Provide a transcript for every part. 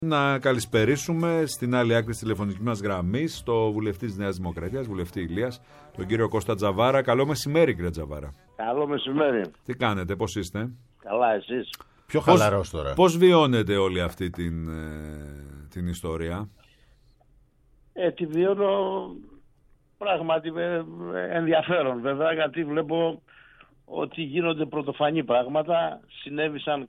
Να καλησπερίσουμε στην άλλη άκρη της τηλεφωνικής μας γραμμής το βουλευτή της Νέας Δημοκρατίας, βουλευτή Ηλίας, τον κύριο Κώστα Τζαβάρα. Καλό μεσημέρι, κύριε Τζαβάρα. Καλό μεσημέρη. Τι κάνετε, πώς είστε? Καλά, εσείς? Πιο χαλαρός τώρα. Πώς βιώνετε όλη αυτή την ιστορία? Τη βιώνω πράγματι με ενδιαφέρον, βέβαια, γιατί βλέπω ότι γίνονται πρωτοφανή πράγματα. Συνέβησαν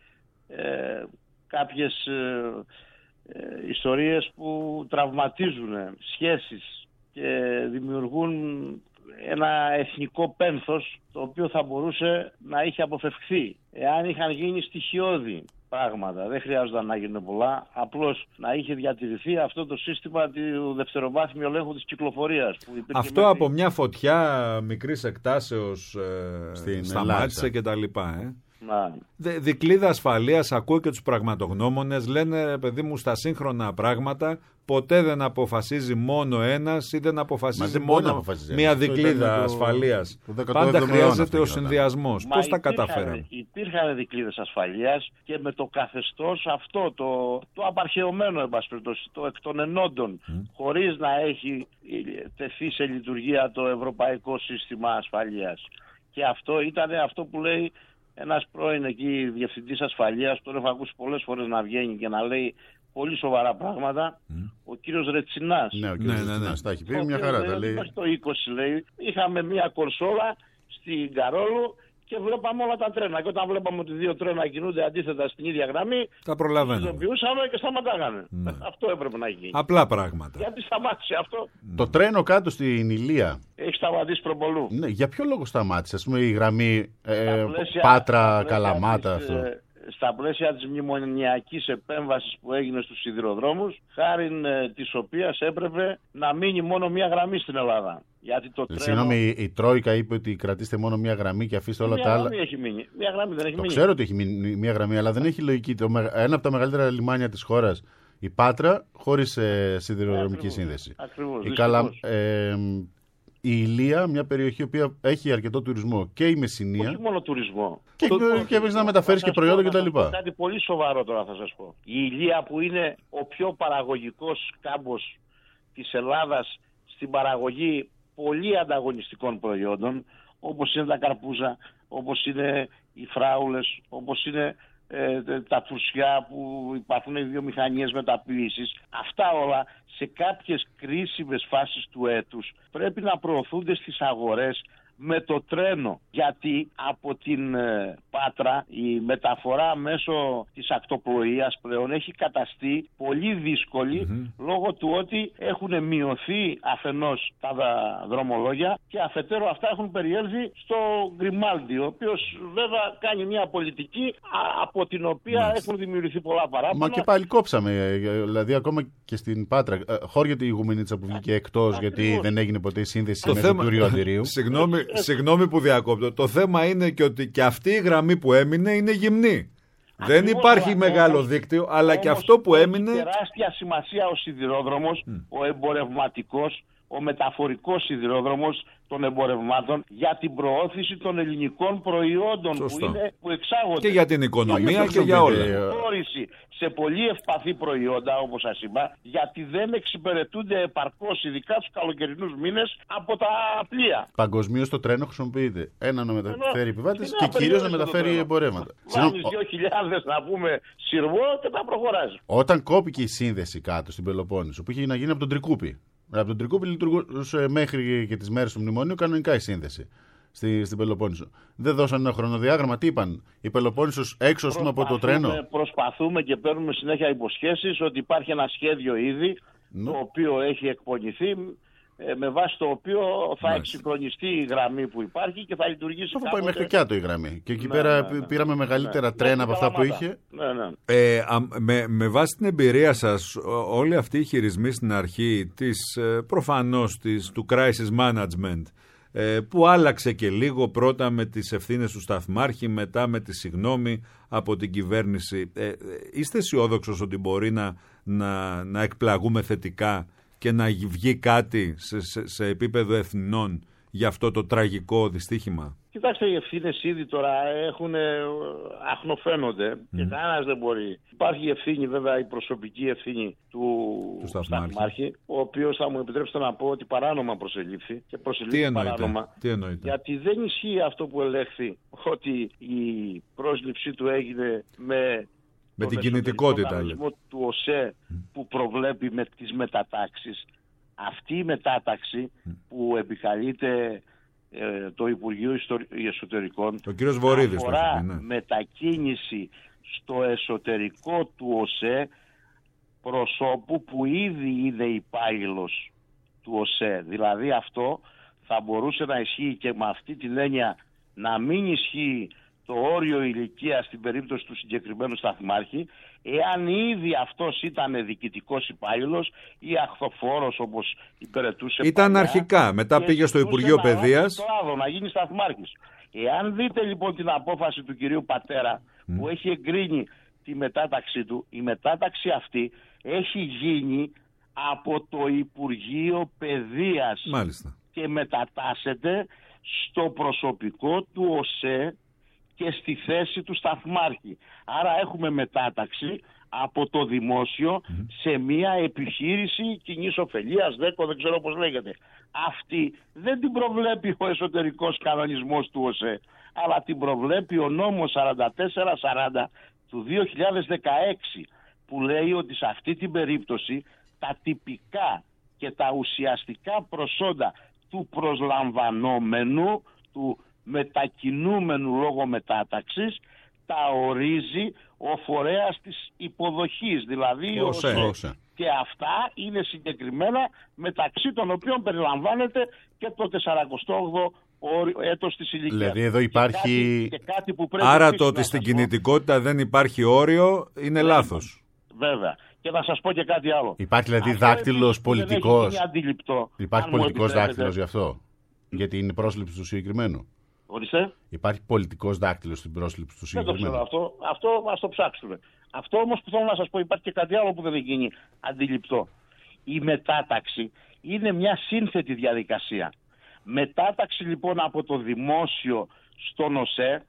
κάποιες ιστορίες που τραυματίζουν σχέσεις και δημιουργούν ένα εθνικό πένθος, το οποίο θα μπορούσε να είχε αποφευχθεί εάν είχαν γίνει στοιχειώδη πράγματα. Δεν χρειάζονταν να γίνουν πολλά, απλώς να είχε διατηρηθεί αυτό το σύστημα του δευτεροβάθμιου ελέγχου της κυκλοφορίας. Αυτό από μια φωτιά μικρής εκτάσεως σταμάτησε και τα λοιπά. Δικλείδα ασφαλείας, ακούω και τους πραγματογνώμονες, λένε, παιδί μου, στα σύγχρονα πράγματα ποτέ δεν αποφασίζει μόνο ένας ή δεν αποφασίζει μόνο μια δικλείδα ασφαλείας. Πάντα χρειάζεται ο συνδυασμός. Πώς τα καταφέραμε? Υπήρχαν δικλείδες ασφαλείας και με το καθεστώς αυτό, το απαρχαιωμένο, εν πάση περιπτώσει, το εκ των ενόντων, χωρίς να έχει τεθεί σε λειτουργία το ευρωπαϊκό σύστημα ασφαλείας. Και αυτό ήταν αυτό που λέει ένας πρώην εκεί διευθυντής ασφαλείας, τον έχω ακούσει πολλές φορές να βγαίνει και να λέει πολύ σοβαρά πράγματα, ο κύριος Ρετσινάς. Ναι, ο κύριος Ρετσινάς τα έχει πει, μια χαρά τα λέει. Το 20 λέει, είχαμε μια κορσόλα στην Καρόλου και βλέπαμε όλα τα τρένα. Και όταν βλέπαμε ότι δύο τρένα κινούνται αντίθετα στην ίδια γραμμή, τα προλαβαίνουμε. Το ειδοποιούσαμε και σταματάγανε. Αυτό έπρεπε να γίνει. Απλά πράγματα. Γιατί σταμάτησε αυτό? Το τρένο κάτω στην Ηλία έχει σταματήσει προπολού. Ναι, για ποιο λόγο σταμάτησε? Ας πούμε η γραμμή Πάτρα-Καλαμάτα αυτό. Στα πλαίσια της μνημονιακής επέμβασης που έγινε στους σιδηροδρόμους, χάρη της οποίας έπρεπε να μείνει μόνο μία γραμμή στην Ελλάδα. Γιατί το τρένο... Συγγνώμη, η Τρόικα είπε ότι κρατήστε μόνο μία γραμμή και αφήστε όλα τα άλλα. Μία έχει μείνει. Μία γραμμή δεν έχει μείνει. Ξέρω ότι έχει μείνει μία γραμμή, αλλά δεν έχει λογική. Ένα από τα μεγαλύτερα λιμάνια της χώρας, η Πάτρα, χωρίς σιδηροδρομική σύνδεση. Ακριβώς. Η Ηλία, μια περιοχή που έχει αρκετό τουρισμό, και η Μεσσηνία. Όχι μόνο τουρισμό. Και έπρεπε να μεταφέρεις και προϊόντα κτλ. Κάτι πολύ σοβαρό τώρα θα σας πω. Η Ηλία, που είναι ο πιο παραγωγικός κάμπος της Ελλάδας στην παραγωγή πολύ ανταγωνιστικών προϊόντων, όπως είναι τα καρπούζα, όπως είναι οι φράουλες, όπως είναι τα φουρσιά που υπάρχουν, οι βιομηχανίες μεταποίησης. Αυτά όλα σε κάποιες κρίσιμες φάσεις του έτους πρέπει να προωθούνται στις αγορές με το τρένο, γιατί από την Πάτρα η μεταφορά μέσω της ακτοπλοείας πλέον έχει καταστεί πολύ δύσκολη λόγω του ότι έχουν μειωθεί αφενός τα δρομολόγια και αφετέρου αυτά έχουν περιέλθει στο Γκριμάλντι, ο οποίος βέβαια κάνει μια πολιτική από την οποία έχουν δημιουργηθεί πολλά παράπονα. Μα και πάλι κόψαμε, δηλαδή ακόμα και στην Πάτρα χώριεται η Ιγουμενίτσα που βγήκε εκτός γιατί δεν έγινε ποτέ η σύνδεση με το Τούριο Αντιρίου. Συγγνώμη που διακόπτω. Το θέμα είναι και ότι και αυτή η γραμμή που έμεινε είναι γυμνή. Δεν υπάρχει μεγάλο δίκτυο, αλλά και αυτό που έμεινε... Έχει τεράστια σημασία ο σιδηρόδρομος, ο εμπορευματικός, ο μεταφορικός σιδηρόδρομος των εμπορευμάτων για την προώθηση των ελληνικών προϊόντων που εξάγονται. Και για την οικονομία και για όλα. Σε πολύ ευπαθή προϊόντα, όπως σας είπα, γιατί δεν εξυπηρετούνται επαρκώς, ειδικά τους καλοκαιρινούς μήνες, από τα πλοία. Παγκοσμίως το τρένο χρησιμοποιείται. Ένα να μεταφέρει επιβάτες και κυρίως να μεταφέρει εμπορεύματα. Βάζεις 2.000 να πούμε σειρβό και τα προχωράζει. Όταν κόπηκε η σύνδεση κάτω στην Πελοπόννησο, που είχε να γίνει από τον Τρικούπη. Από τον Τρικούπη λειτουργούσε μέχρι και τις μέρες του μνημονίου κανονικά η σύνδεση στην Πελοπόννησο. Δεν δώσαν ένα χρονοδιάγραμμα, τι είπαν? Η Πελοπόννησος έξω από το τρένο. Προσπαθούμε και παίρνουμε συνέχεια υποσχέσεις ότι υπάρχει ένα σχέδιο ήδη, το οποίο έχει εκπονηθεί, με βάση το οποίο θα εξυγχρονιστεί η γραμμή που υπάρχει και θα λειτουργήσει. Θα πάει μέχρι κάτω η γραμμή. Και εκεί πέρα πήραμε μεγαλύτερα τρένα από αυτά που είχε. Με βάση την εμπειρία σας, όλοι αυτοί οι χειρισμοί στην αρχή προφανώς του crisis management, που άλλαξε και λίγο, πρώτα με τις ευθύνες του σταθμάρχη, μετά με τη συγνώμη από την κυβέρνηση, είστε αισιόδοξος ότι μπορεί να εκπλαγούμε θετικά και να βγει κάτι σε επίπεδο εθνών για αυτό το τραγικό δυστύχημα? Κοιτάξτε, οι ευθύνες ήδη τώρα αχνοφαίνονται και κανένας δεν μπορεί. Υπάρχει η ευθύνη, βέβαια, η προσωπική ευθύνη του σταθμάρχη, ο οποίος, θα μου επιτρέψετε να πω, ότι παράνομα προσελήφθη και προσελήφθη παράνομα. Τι εννοείται? Γιατί δεν ισχύει αυτό που ελέγχθη, ότι η πρόσληψή του έγινε με την κινητικότητα του ΟΣΕ που προβλέπει με τις μετατάξεις. Αυτή η μετάταξη που επικαλείται το Υπουργείο Εσωτερικών, ο κύριος Βορίδης, αφορά μετακίνηση στο εσωτερικό του ΟΣΕ προσώπου που ήδη είναι υπάλληλος του ΟΣΕ. Δηλαδή αυτό θα μπορούσε να ισχύει και με αυτή την έννοια να μην ισχύει το όριο ηλικίας στην περίπτωση του συγκεκριμένου σταθμάρχη, εάν ήδη αυτός ήταν διοικητικός υπάλληλος ή αχθοφόρος όπως υπηρετούσε. Ήταν παλιά, αρχικά, μετά πήγε στο Υπουργείο Παιδείας. Να γίνει σταθμάρχης. Εάν δείτε λοιπόν την απόφαση του κυρίου Πατέρα που έχει εγκρίνει τη μετάταξή του, η μετάταξη αυτή έχει γίνει από το Υπουργείο Παιδείας. Μάλιστα. Και μετατάσσεται στο προσωπικό του ΟΣΕ και στη θέση του σταθμάρχη. Άρα έχουμε μετάταξη από το δημόσιο σε μια επιχείρηση κοινής ωφελίας, ΔΕΚΟ, δεν ξέρω πώς λέγεται. Αυτή δεν την προβλέπει ο εσωτερικός κανονισμός του ΟΣΕ, αλλά την προβλέπει ο νόμος 4440 του 2016, που λέει ότι σε αυτή την περίπτωση τα τυπικά και τα ουσιαστικά προσόντα του προσλαμβανόμενου, του μετακινούμενου λόγω μετάταξης, τα ορίζει ο φορέας της υποδοχής, δηλαδή ο ΟΣΕ. Και αυτά είναι συγκεκριμένα, μεταξύ των οποίων περιλαμβάνεται και το 48ο έτος της ηλικίας. Δηλαδή εδώ υπάρχει... Και κάτι που πρέπει. Άρα το ότι στην κινητικότητα δεν υπάρχει όριο είναι λάθος. Βέβαια. Και να σας πω και κάτι άλλο. Υπάρχει δηλαδή δάκτυλος πολιτικός. Υπάρχει πολιτικός δάκτυλος γι' αυτό. Για την πρόσληψη του συγκεκριμένου. Ορίστε. Υπάρχει πολιτικός δάκτυλος στην πρόσληψη του συγκεκριμένου. Δεν το ξέρω αυτό ας το ψάξουμε. Αυτό όμως που θέλω να σας πω, υπάρχει και κάτι άλλο που δεν έχει γίνει αντιληπτό. Η μετάταξη είναι μια σύνθετη διαδικασία. Μετάταξη λοιπόν από το δημόσιο στον ΟΣΕ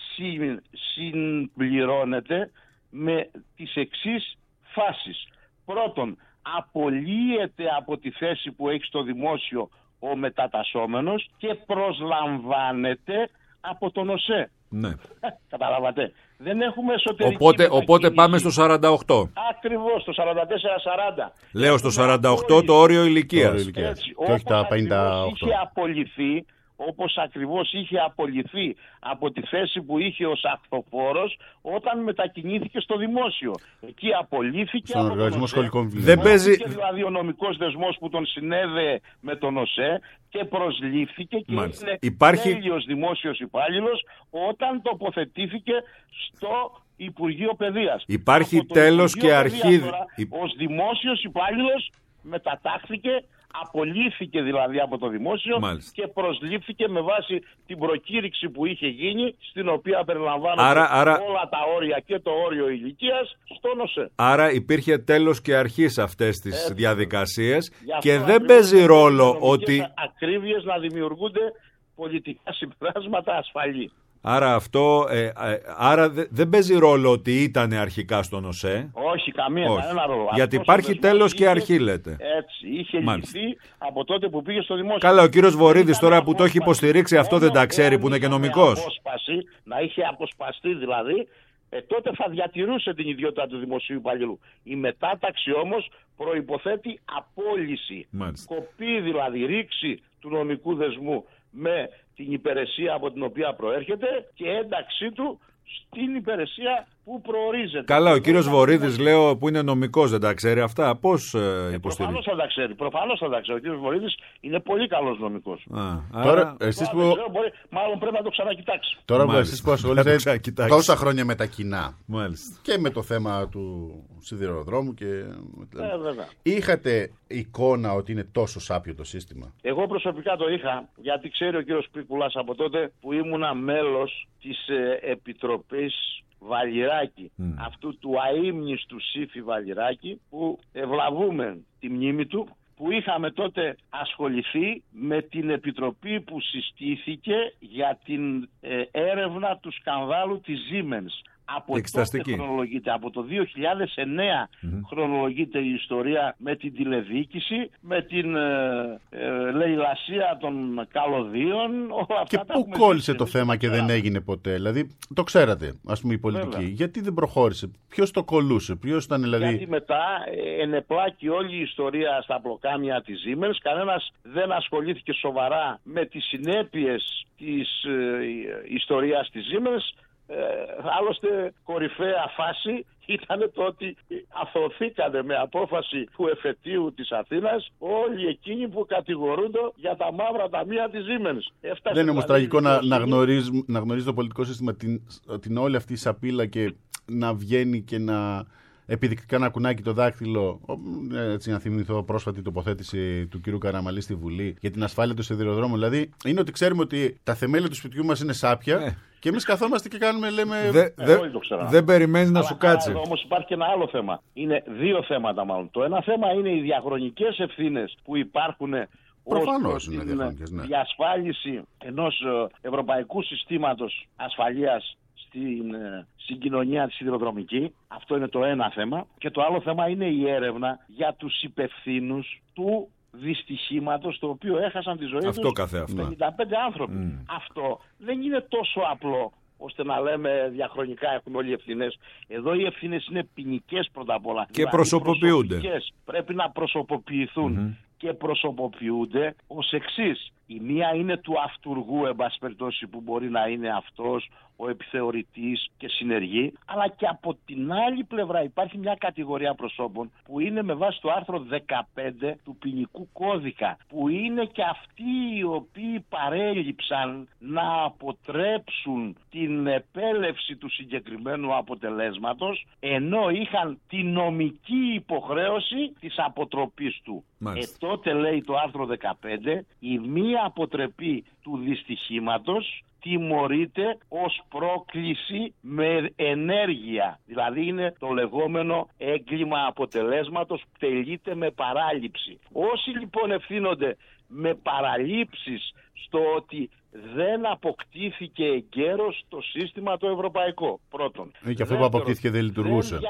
συμπληρώνεται με τις εξής φάσεις. Πρώτον, απολύεται από τη θέση που έχει στο δημόσιο ο μετατασσόμενος και προσλαμβάνεται από τον ΟΣΕ. Ναι. Καταλάβατε. Δεν έχουμε εσωτερική οπότε πάμε στο 48. Ακριβώς, στο 44-40. Λέω στο 48 το όριο ηλικίας. Έτσι, και όχι τα 58. Είχε απολυθεί, όπως ακριβώς είχε απολυθεί από τη θέση που είχε ως αχθοφόρος όταν μετακινήθηκε στο δημόσιο. Εκεί απολύθηκε στον οργανισμό σχολικών βιβλίων. Δεν παίζει... δηλαδή ο νομικός δεσμός που τον συνέδεε με τον ΟΣΕ και προσλήφθηκε και είναι τέλειος δημόσιος υπάλληλος όταν τοποθετήθηκε στο Υπουργείο Παιδείας. Υπάρχει τέλος και αρχή. Ως δημόσιος υπάλληλος μετατάχθηκε, απολύθηκε δηλαδή από το δημόσιο. Μάλιστα. Και προσλήφθηκε με βάση την προκήρυξη που είχε γίνει, στην οποία περιλαμβάνονται όλα τα όρια και το όριο ηλικίας στον ΟΣΕ. Άρα υπήρχε τέλος και αρχή σε αυτές τις διαδικασίες και δεν παίζει ρόλο ότι... ακρίβειες να δημιουργούνται πολιτικά συμπεράσματα ασφαλή. Άρα αυτό, δεν παίζει ρόλο ότι ήταν αρχικά στον ΟΣΕ. Όχι, κανένα ρόλο. Γιατί υπάρχει τέλος και αρχή, λέτε. Έτσι, είχε λυθεί από τότε που πήγε στο δημόσιο. Καλά, ο κύριος Βορίδης τώρα που το έχει υποστηρίξει αυτό δεν τα ξέρει, που είναι και νομικός. Να είχε αποσπαστεί δηλαδή, τότε θα διατηρούσε την ιδιότητα του δημοσίου υπαλλήλου. Η μετάταξη όμως προϋποθέτει απόλυση. Κοπή δηλαδή, ρήξη του νομικού δεσμού με την υπηρεσία από την οποία προέρχεται και ένταξή του στην υπηρεσία που προορίζεται. Καλά, ο κύριος Βορίδης, λέω, που είναι νομικός, δεν τα ξέρει αυτά. Πώς υποστηρίζει? Προφανώς θα τα ξέρει. Ο κύριος Βορίδης είναι πολύ καλός νομικός. Τώρα, εσείς που... μάλλον πρέπει να το ξανακοιτάξει. Τώρα που εσείς που ασχολείστε τόσα χρόνια με τα κοινά. Μάλιστα. Και με το θέμα του σιδηροδρόμου και... είχατε εικόνα ότι είναι τόσο σάπιο το σύστημα? Εγώ προσωπικά το είχα, γιατί ξέρει ο κύριος Πίκουλας από τότε που ήμουνα μέλος της Επιτροπής Βαλιράκη, αυτού του αείμνηστου Σύφη Βαλιράκη, που ευλαβούμε τη μνήμη του, που είχαμε τότε ασχοληθεί με την επιτροπή που συστήθηκε για την έρευνα του σκανδάλου της Siemens. Από τότε χρονολογείται, από το 2009 χρονολογείται η ιστορία με την τηλεδιοίκηση, με την λαιλασία των καλωδίων, όλα αυτά. Και πού κόλλησε το θέμα και δεν έγινε ποτέ? Δηλαδή, το ξέρατε, ας πούμε, η πολιτική. Βέβαια. Γιατί δεν προχώρησε? Ποιος το κολούσε? Ποιος ήταν, δηλαδή... Γιατί μετά ενεπλάκη όλη η ιστορία στα πλοκάμια της Siemens. Κανένας δεν ασχολήθηκε σοβαρά με τις συνέπειες της ιστορίας της Siemens. Άλλωστε κορυφαία φάση ήταν το ότι αθωωθήκανε με απόφαση του εφετείου της Αθήνας όλοι εκείνοι που κατηγορούνται για τα μαύρα ταμεία της Siemens. Δεν είναι όμως τραγικό να γνωρίζει το πολιτικό σύστημα την όλη αυτή η σαπίλα και να βγαίνει και να επιδεικτικά να κουνάκι το δάκτυλο? Έτσι, να θυμηθώ πρόσφατη τοποθέτηση του κ. Καραμαλή στη Βουλή για την ασφάλεια των σιδηροδρόμων. Δηλαδή, είναι ότι ξέρουμε ότι τα θεμέλια του σπιτιού μας είναι σάπια. Και εμείς καθόμαστε και κάνουμε, λέμε... Δεν περιμένει να σου κάτσει. Όμως υπάρχει και ένα άλλο θέμα. Είναι δύο θέματα μάλλον. Το ένα θέμα είναι οι διαχρονικές ευθύνες που υπάρχουν προφανώς είναι διαχρονικές, ναι. Διασφάλιση ενός ευρωπαϊκού συστήματος ασφαλείας στην συγκοινωνία τη σιδηροδρομική. Αυτό είναι το ένα θέμα. Και το άλλο θέμα είναι η έρευνα για τους υπευθύνους του δυστυχήματος, το οποίο έχασαν τη ζωή τους 55 άνθρωποι. Αυτό δεν είναι τόσο απλό ώστε να λέμε διαχρονικά έχουν όλοι οι ευθύνες. Εδώ οι ευθύνες είναι ποινικές πρώτα απ' όλα. Και δηλαδή προσωποποιούνται. Πρέπει να προσωποποιηθούν. Και προσωποποιούνται ως εξής. Η μία είναι του αυτουργού, εν πάση περιπτώσει, που μπορεί να είναι αυτός ο επιθεωρητής και συνεργεί, αλλά και από την άλλη πλευρά υπάρχει μια κατηγορία προσώπων που είναι με βάση το άρθρο 15 του ποινικού κώδικα, που είναι και αυτοί οι οποίοι παρέλειψαν να αποτρέψουν την επέλευση του συγκεκριμένου αποτελέσματος, ενώ είχαν τη νομική υποχρέωση της αποτροπής του. Τότε λέει το άρθρο 15, η μία αποτρεπή του δυστυχήματος τιμωρείται ως πρόκληση με ενέργεια. Δηλαδή είναι το λεγόμενο έγκλημα αποτελέσματος που τελείται με παράληψη. Όσοι λοιπόν ευθύνονται με παραλήψεις στο ότι δεν αποκτήθηκε εγκαίρως το σύστημα το ευρωπαϊκό. Πρώτον. Και αυτό που αποκτήθηκε δεν λειτουργούσε.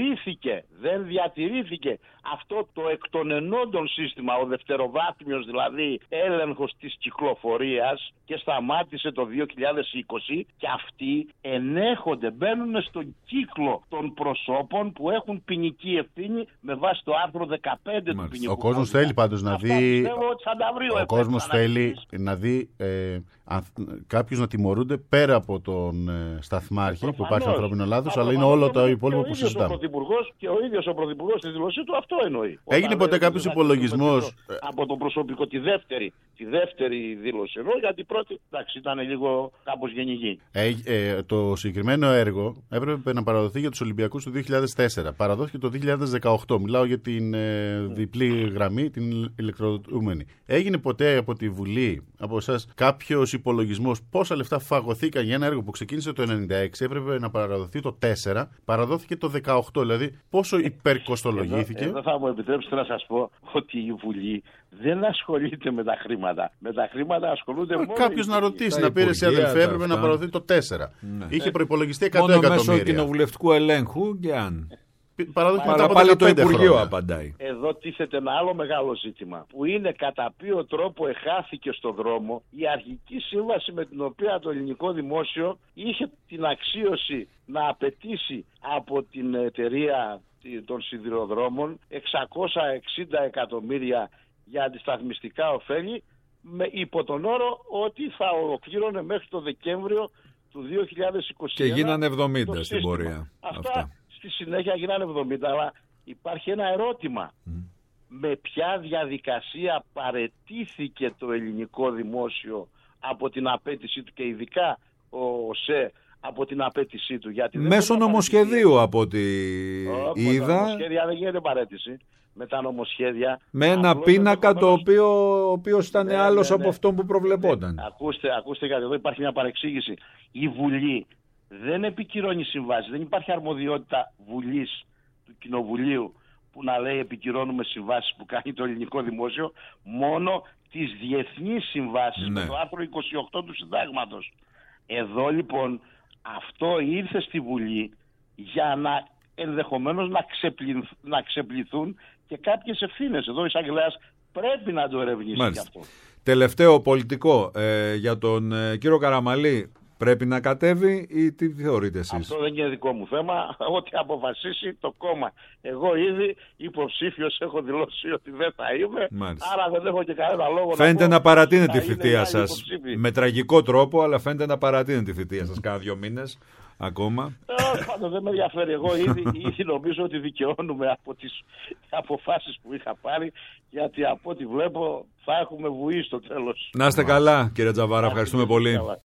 Δεν διατηρήθηκε αυτό το εκ των ενόντων σύστημα, ο δευτεροβάθμιος δηλαδή έλεγχος της κυκλοφορίας, και σταμάτησε το 2020, και αυτοί ενέχονται, μπαίνουν στον κύκλο των προσώπων που έχουν ποινική ευθύνη με βάση το άρθρο 15 του ποινικού. Ο κόσμος θέλει πάντως να δει. Ο κόσμος θέλει να δει κάποιους να τιμωρούνται πέρα από τον σταθμάρχη που υπάρχει ανθρώπινο λάθος, αλλά είναι όλο το υπόλοιπο που συζητάμε. Και ο ίδιος ο Πρωθυπουργός στη δήλωσή του αυτό εννοεί. Έγινε ποτέ κάποιος υπολογισμός? Από τον προσωπικό, τη δεύτερη δήλωση εδώ, γιατί η πρώτη ήταν λίγο κάπως γενική. Το συγκεκριμένο έργο έπρεπε να παραδοθεί για τους Ολυμπιακούς του 2004. Παραδόθηκε το 2018. Μιλάω για την διπλή γραμμή, την ηλεκτροδοτούμενη. Έγινε ποτέ από τη Βουλή, από εσάς, κάποιος υπολογισμός πόσα λεφτά φαγωθήκαν για ένα έργο που ξεκίνησε το 96, έπρεπε να παραδοθεί το 4, παραδόθηκε το 18, δηλαδή πόσο υπερκοστολογήθηκε? Εδώ θα μου επιτρέψετε να σας πω ότι η Βουλή δεν ασχολείται με τα χρήματα. Με τα χρήματα ασχολούνται μόνο. Κάποιος να ρωτήσει, να πήρε σε αδελφέ, έπρεπε να παραδοθεί το 4. Ναι. Είχε προϋπολογιστεί 100 εκατομμύρια. Μόνο μέσω κοινοβουλευτικού ελέγχου και αν. Πάλι το Υπουργείο απαντάει. Εδώ τίθεται ένα άλλο μεγάλο ζήτημα, που είναι κατά ποιο τρόπο εχάθηκε στον δρόμο η αρχική σύμβαση με την οποία το ελληνικό δημόσιο είχε την αξίωση να απαιτήσει από την εταιρεία των σιδηροδρόμων 660 εκατομμύρια για αντισταθμιστικά ωφέλη, υπό τον όρο ότι θα ολοκλήρωνε μέχρι το Δεκέμβριο του 2021. Και γίνανε 70 στην πορεία. Αυτά στη συνέχεια γίνανε 70, αλλά υπάρχει ένα ερώτημα. Με ποια διαδικασία παραιτήθηκε το ελληνικό δημόσιο από την απέτησή του, και ειδικά ο ΟΣΕ από την απέτησή του? Μέσω νομοσχεδίου από ό,τι είδα. Με νομοσχέδια δεν γίνεται παρέτηση. Με τα νομοσχέδια. Με ένα πίνακα ο οποίος ήταν άλλος από αυτόν που προβλεπόταν. Ακούστε κάτι, εδώ υπάρχει μια παρεξήγηση. Η Βουλή δεν επικυρώνει συμβάσεις. Δεν υπάρχει αρμοδιότητα Βουλής, του Κοινοβουλίου, που να λέει επικυρώνουμε συμβάσεις που κάνει το ελληνικό δημόσιο, μόνο τις διεθνείς συμβάσεις, με το άρθρο 28 του Συντάγματος. Εδώ λοιπόν αυτό ήρθε στη Βουλή για να ενδεχομένως να ξεπληθούν και κάποιες ευθύνες. Εδώ ο εισαγγελέας πρέπει να το ερευνήσει γι' αυτό. Τελευταίο πολιτικό για τον κύριο Καραμαλή. Πρέπει να κατέβει ή τι θεωρείτε εσείς? Αυτό δεν είναι δικό μου θέμα. Ό,τι αποφασίσει το κόμμα. Εγώ ήδη υποψήφιος έχω δηλώσει ότι δεν θα είμαι. Μάλιστα. Άρα δεν έχω και κανένα λόγο φαίνεται να παρατείνετε τη θητεία σας. Με τραγικό τρόπο, αλλά φαίνεται να παρατείνετε τη θητεία σας κάνα 2 μήνες ακόμα. Πάντως δεν με ενδιαφέρει. Εγώ ήδη νομίζω ότι δικαιώνουμε από τις αποφάσεις που είχα πάρει, γιατί από ό,τι βλέπω θα έχουμε βουή στο τέλος. Να είστε καλά, κύριε Τζαβάρα. Ευχαριστούμε πολύ.